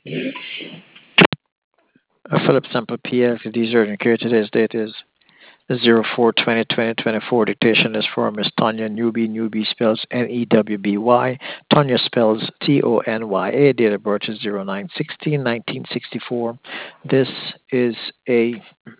Philip Sample PL, these urgent care. Today's date is 04/20/2024. Dictation is for Miss Tonya Newby. Newby spells Newby. Tonya spells Tony. Date of birth is 09/16/1964. This is a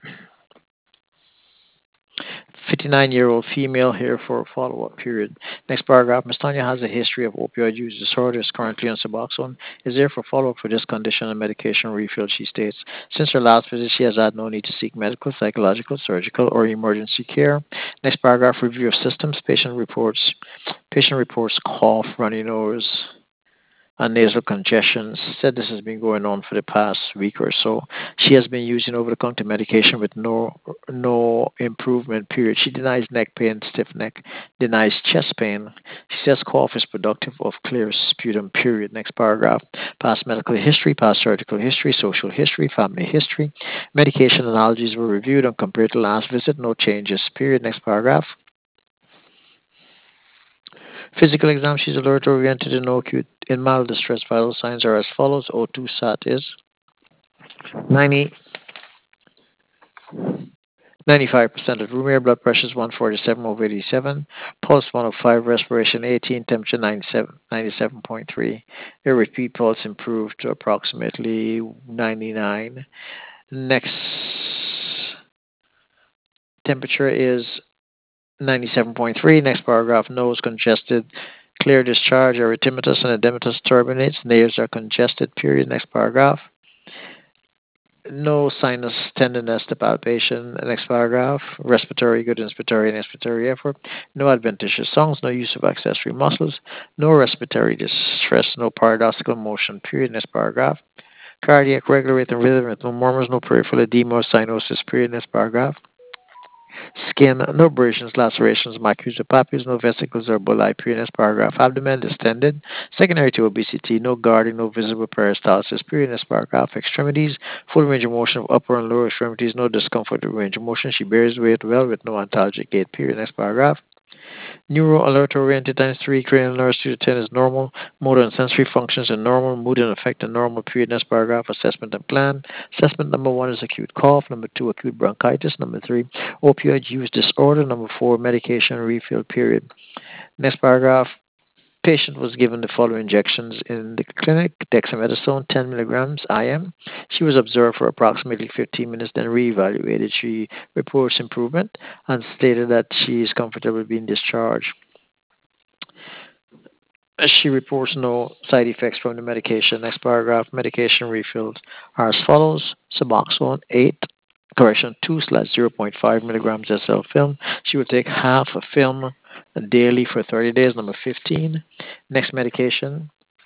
59-year-old female here for a follow-up period. Next paragraph. Ms. Tanya has a history of opioid use disorder, is currently on Suboxone, is there for follow-up for this condition and medication refill, she states. Since her last visit, she has had no need to seek medical, psychological, surgical, or emergency care. Next paragraph. Review of systems. Patient reports cough, runny nose, and nasal congestion. Said this has been going on for the past week or so. She has been using over-the-counter medication with no improvement. Period. She denies neck pain, stiff neck, denies chest pain. She says cough is productive of clear sputum. Period. Next paragraph. Past medical history, past surgical history, social history, family history. Medication and allergies were reviewed and compared to last visit. No changes. Period. Next paragraph. Physical exam, she's alert oriented and no acute. In mild distress, vital signs are as follows. O2 sat is 90, 95% of room air, blood pressure is 147/87, pulse 105, respiration 18, temperature 97.3. Your repeat pulse improved to approximately 99. Next temperature is 97.3. Next paragraph, nose congested, clear discharge, erythematous and edematous turbinates, nares are congested, period. Next paragraph. No sinus tenderness to palpation. Next paragraph. Respiratory, good inspiratory and expiratory effort. No adventitious songs. No use of accessory muscles. No respiratory distress. No paradoxical motion. Period. Next paragraph. Cardiac regular rate and rhythm with no murmurs. No peripheral edema or cyanosis. Period. Next paragraph. Skin, no abrasions, lacerations, maculae or papules, no vesicles or bullae. Period. Next paragraph. Abdomen distended. Secondary to obesity, no guarding, no visible peristalsis. Period. Next paragraph. Extremities, full range of motion of upper and lower extremities, no discomfort with range of motion. She bears weight well with no antalgic gait. Period. Next paragraph. Neuro alert oriented times 3, cranial nerves 2 to 10 is normal. Motor and sensory functions are normal. Mood and affect are normal. Period. Next paragraph. Assessment and plan. Assessment number 1 is acute cough. Number 2, acute bronchitis. Number 3, opioid use disorder. Number 4, medication refill. Period. Next paragraph. Patient was given the following injections in the clinic: dexamethasone 10 milligrams IM. She was observed for approximately 15 minutes, then reevaluated. She reports improvement and stated that she is comfortable being discharged. She reports no side effects from the medication. Next paragraph. Medication refills are as follows: Suboxone 2 slash zero point 0.5 milligrams SL film. She will take half a film daily for 30 days. Number 15. Next medication,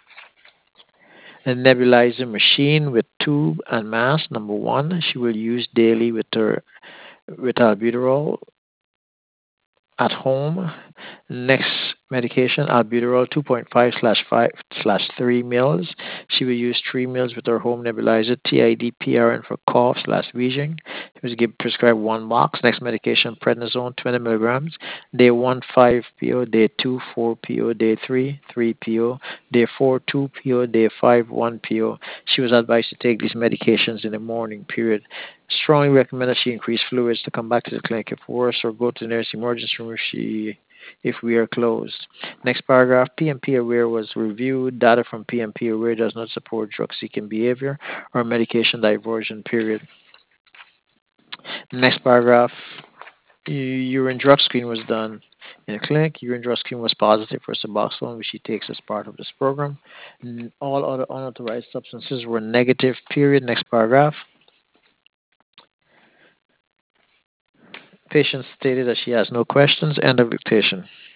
a nebulizer machine with tube and mask. Number 1. She will use daily with albuterol at home. Next medication, albuterol 2.5 slash 5 slash 3 mils. She will use 3 mils with her home nebulizer. TID PRN for cough slash wheezing. She was prescribed 1 box. Next medication, prednisone 20 milligrams. Day 1, 5 PO. Day 2, 4 PO. Day 3, 3 PO. Day 4, 2 PO. Day 5, 1 PO. She was advised to take these medications in the morning period. Strongly recommend that she increase fluids to come back to the clinic if worse, or go to the nearest emergency room if we are closed. Next paragraph. PMP Aware was reviewed. Data from PMP Aware does not support drug-seeking behavior or medication diversion. Period. Next paragraph. Urine drug screen was done in a clinic. Urine drug screen was positive for Suboxone, which she takes as part of this program. All other unauthorized substances were negative. Period. Next paragraph. Patient stated that she has no questions. End of dictation.